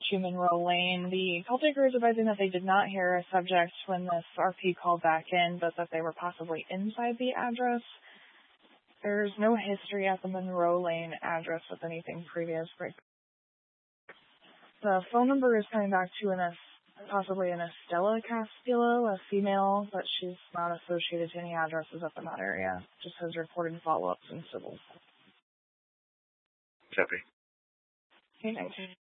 to Monroe Lane. The call taker is advising that they did not hear a subject when this RP called back in, but that they were possibly inside the address. There's no history at the Monroe Lane address with anything previous. The phone number is coming back to possibly an Estella Castillo, a female, but she's not associated to any addresses up in that area. Just has reported follow-ups in civil. Copy. Okay, thanks.